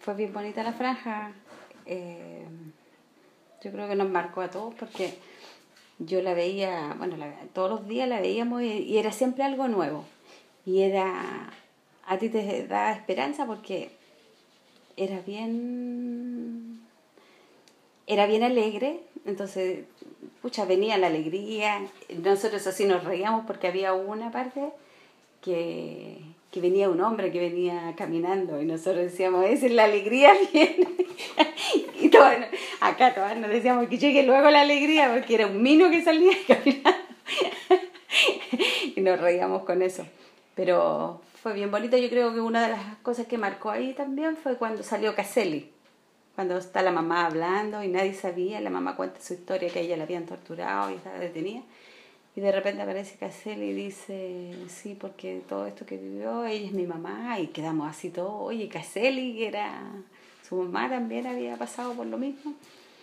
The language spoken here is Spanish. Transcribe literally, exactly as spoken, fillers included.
fue bien bonita la franja. Eh, yo creo que nos marcó a todos porque yo la veía, bueno, la, todos los días la veíamos y, y era siempre algo nuevo. Y era, a ti te da esperanza porque era bien, era bien alegre, entonces, pucha, venía la alegría. Nosotros así nos reíamos porque había una parte que, que venía un hombre que venía caminando y nosotros decíamos, esa es la alegría, viene. Y todos, acá todos nos decíamos que llegue luego la alegría porque era un mino que salía caminando. Y nos reíamos con eso. Pero fue bien bonito. Yo creo que una de las cosas que marcó ahí también fue cuando salió Caselli. Cuando está la mamá hablando y nadie sabía, la mamá cuenta su historia, que a ella la habían torturado y estaba detenida. Y de repente aparece Caselli y dice, sí, porque todo esto que vivió, ella es mi mamá. Y quedamos así todos, oye, Caselli, que era su mamá, también había pasado por lo mismo.